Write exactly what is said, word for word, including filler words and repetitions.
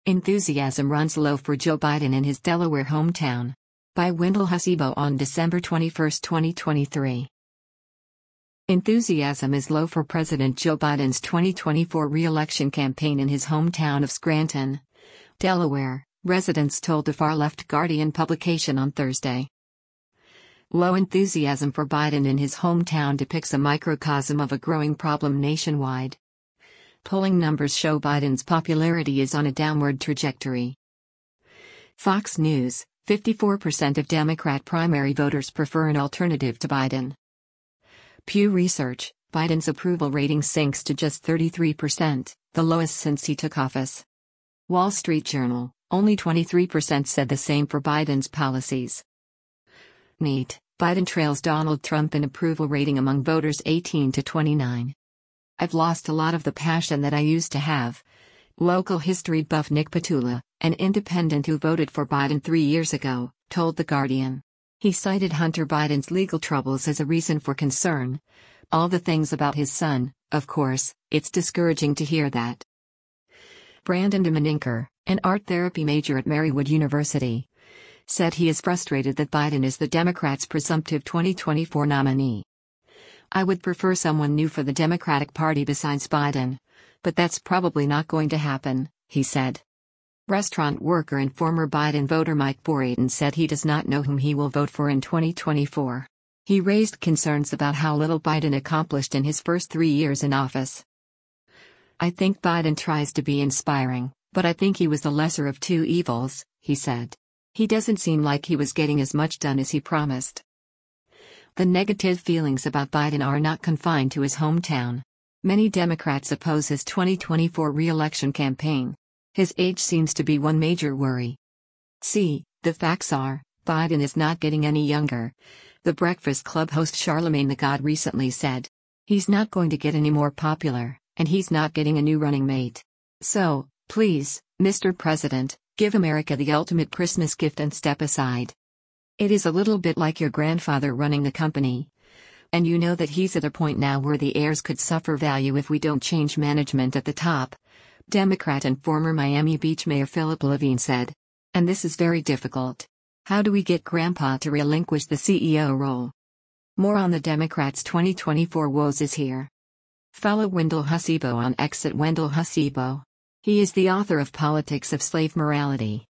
Enthusiasm runs low for Joe Biden in his Delaware hometown. By Wendell Hussebo on December twenty-first, twenty twenty-three. Enthusiasm is low for President Joe Biden's twenty twenty-four re-election campaign in his hometown of Scranton, Delaware, residents told the far-left Guardian publication on Thursday. Low enthusiasm for Biden in his hometown depicts a microcosm of a growing problem nationwide. Polling numbers show Biden's popularity is on a downward trajectory. Fox News, fifty-four percent of Democrat primary voters prefer an alternative to Biden. Pew Research, Biden's approval rating sinks to just thirty-three percent, the lowest since he took office. Wall Street Journal, only twenty-three percent said the same for Biden's policies. Neat, Biden trails Donald Trump in approval rating among voters eighteen to twenty-nine. I've lost a lot of the passion that I used to have. Local history buff Nick Petula, an independent who voted for Biden three years ago, told The Guardian. He cited Hunter Biden's legal troubles as a reason for concern. All the things about his son, of course, it's discouraging to hear that. Brandon Demaninker, an art therapy major at Marywood University, said he is frustrated that Biden is the Democrats' presumptive twenty twenty-four nominee. I would prefer someone new for the Democratic Party besides Biden, but that's probably not going to happen, he said. Restaurant worker and former Biden voter Mike Boreton said he does not know whom he will vote for in twenty twenty-four. He raised concerns about how little Biden accomplished in his first three years in office. I think Biden tries to be inspiring, but I think he was the lesser of two evils, he said. He doesn't seem like he was getting as much done as he promised. The negative feelings about Biden are not confined to his hometown. Many Democrats oppose his twenty twenty-four re-election campaign. His age seems to be one major worry. See, the facts are, Biden is not getting any younger. The Breakfast Club host Charlamagne tha God recently said. He's not going to get any more popular, and he's not getting a new running mate. So, please, Mister President, give America the ultimate Christmas gift and step aside. It is a little bit like your grandfather running the company. And you know that he's at a point now where the heirs could suffer value if we don't change management at the top. Democrat and former Miami Beach Mayor Philip Levine said. And this is very difficult. How do we get Grandpa to relinquish the C E O role? More on the Democrats' twenty twenty-four woes is here. Follow Wendell Hussebo on X at Wendell Hussebo. He is the author of Politics of Slave Morality.